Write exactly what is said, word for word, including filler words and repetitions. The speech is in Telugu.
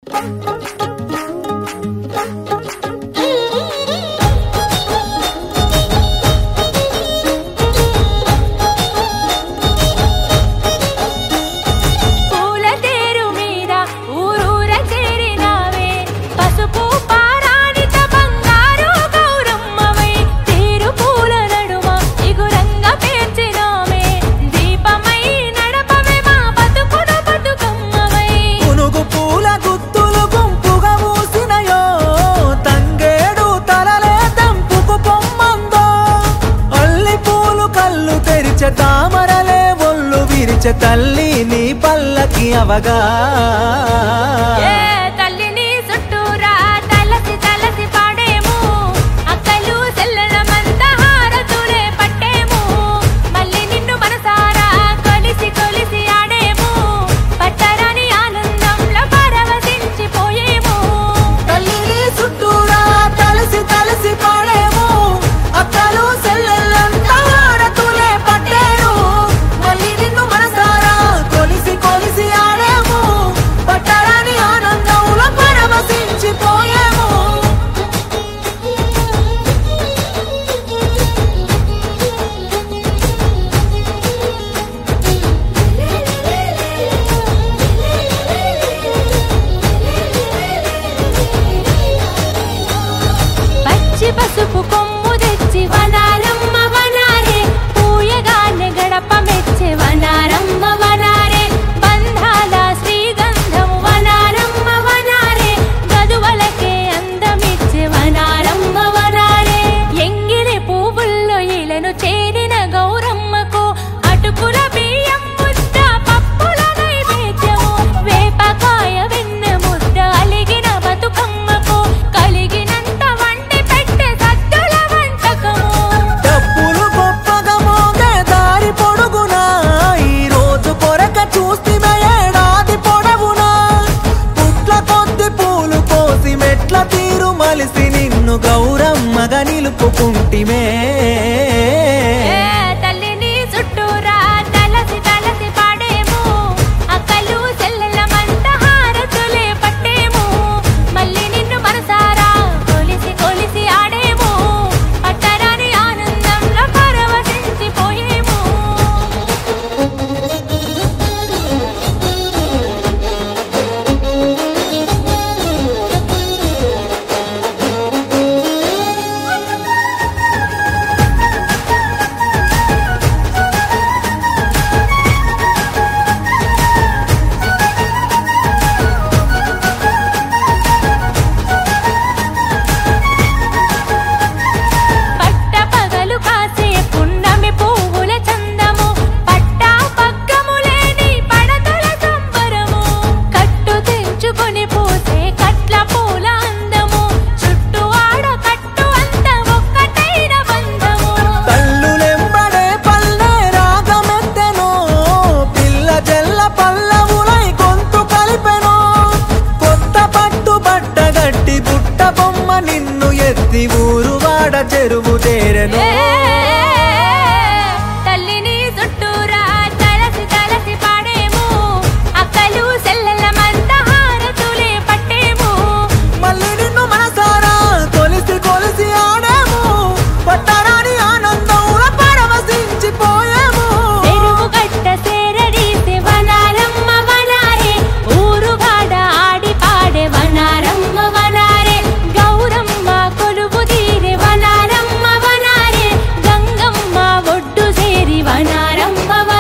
తామరలే ఒళ్ళు విరిచే తల్లి నీ పల్లకి అవగా తల్లిని చుట్టూరా తలసి తలసి పాడేము అక్కలు సెల్లెలమంత హారతులే పట్టేము మళ్ళీ నిన్ను మనసారా కొలిసి కొలిసి ఆడేము పట్టరాని ఆనందంలో పరవశించిపోయేము తల్లిని చుట్టూరా తలసి తలసి పాడేము అక్కలు సెల్లెలంత హారతులే పట్టేము మళ్ళీ నిన్ను మనసారా కొలిసి కొలిసి ఆడేము పట్టరాని ఆనందంలో పరవశించిపోయేము పచ్చి పసుపు కొమ్ము తెచ్చి వనారమ్మ వనారే పూయగానే గడప మెచ్చే వనారమ్మ వనారే బంధాల శ్రీగంధం వనారమ్మ వనారే గదువలకే అందమిచ్చే వనారమ్మ వనారే ఎంగిలి పువ్వుల్లో ఇలను చేరిన గౌరమ్మకు అటుకుల బియ్యం ముద్ద పప్పుల నైవేద్యము వేపకాయ వెన్న ముద్ద అలిగిన బతుకమ్మకు కలిగినంత వండి పెట్టే సద్దుల వంటకము డప్పులు గొప్పగా మోగే దారి పొడుగునా ఈ రోజు కొరక చూస్తిమే ఏడాది పొడవునా పుట్ల కొద్ది పూలు కోసి మెట్ల తీరు మలిసి నిన్ను గౌరమ్మగా నిలుపుకుంటిమే తల్లిని చుట్టూరా తలసి తలసి పాడేము అక్కలు సెల్లెలమంత హారతులే పట్టేము మళ్ళీ నిన్ను మనసారా కొలిసి కొలిసి ఆడేము పట్టరాని ఆనందంలో పరవశించిపోయేము పట్ట పగలు కాసే పున్నమి పువ్వుల చందము పట్టా పగ్గములేని పడతల సంబరము కట్టు తెంచుకొని పోసే కట్ల పూల అందము చుట్టూ ఆడ కట్టు అంత ఒక్కటైన బంధము తల్లులెంబడే పల్లె రాగమెత్తెనో పిల్ల జల్ల పల్లవులై గొంతు కలిపెనో కొత్త పట్టు బట్ట గట్టి బుట్ట బొమ్మ నిన్ను ఎత్తి ఊరు వాడ చెరువు చేరెను తల్లిని చుట్టూరా తలసి తలసి పాడేము అక్కలు సెల్లెలమంత హారతులే పట్టేము మళ్ళీ నిన్ను మనసారా కొలిసి కొలిసి ఆడేము పట్టరాని ఆనందంలో పరవశించిపోయేము చెరువు గట్ట సేరడీసే వనారమ్మ వనారే ఊరుగాడ ఆడి పాడే వనారమ్మ వనారే గౌరమ్మ కొలువు తీరే వనారమ్మ వనారే గంగమ్మ ఒడ్డు చేరి వనారమ్మ